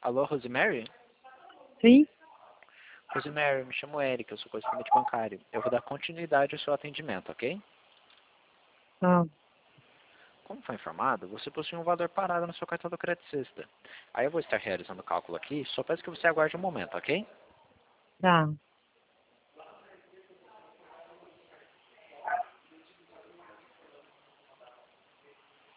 Alô, Rosemary? Sim? Rosemary, me chamo Eric, eu sou correspondente bancário. Eu vou dar continuidade ao seu atendimento, ok? Ah, Como foi informado, você possui um valor parado no seu cartão do Credicista. Aí eu vou estar realizando o cálculo aqui, só peço que você aguarde um momento, ok? tá.